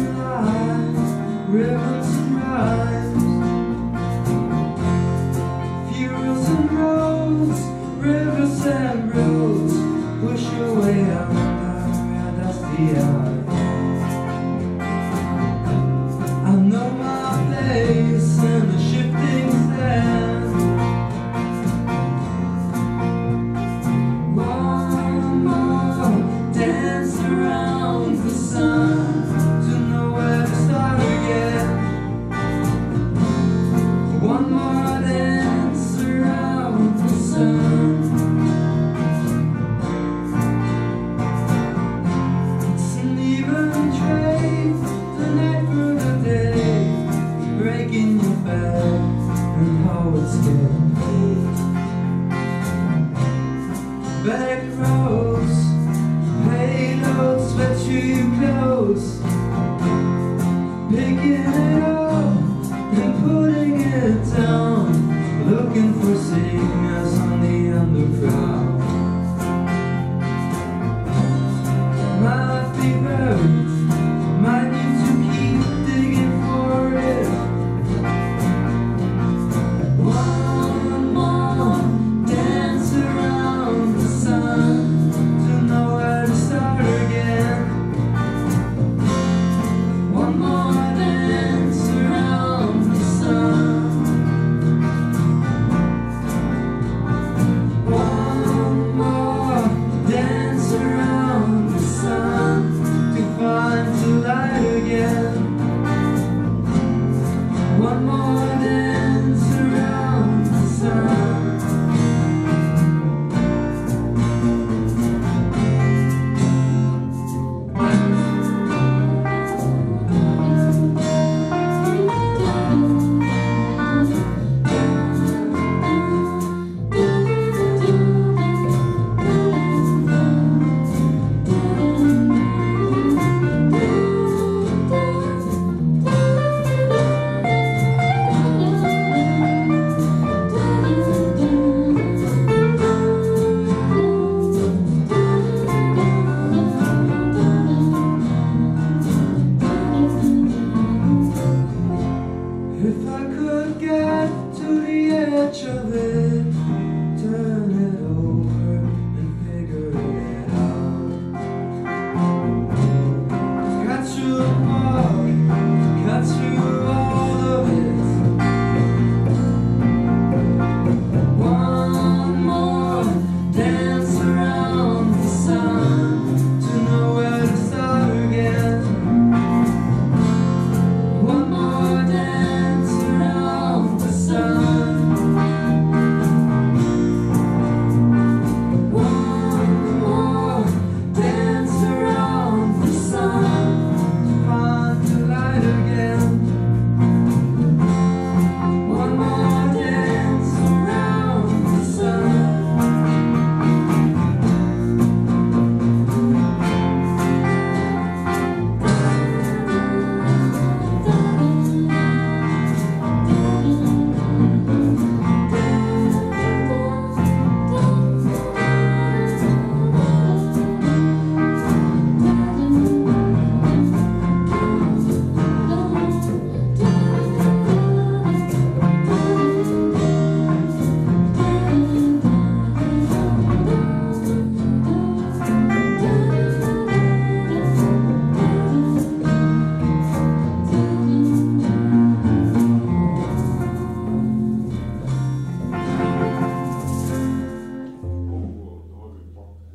and lies, rivers and rhymes, fuels and roads, rivers and roads, push your way under dusty eyes. I know my place in the shifting sand. One more dance around the sun to know where to start again. One more dance around the sun. It's an even trade, the night for the day, breaking your back and how it's getting. Back roads, payloads, sweat you close, picking it up and putting it down, looking for signals on the underground. Might be buried, might need to keep digging for it. One more dance around the sun to know where to start again. One more dance around the sun. One more dance around the sun to find the light again. One more dance around the sun. If I could get to the edge of it, turn it over and figure it out. Got you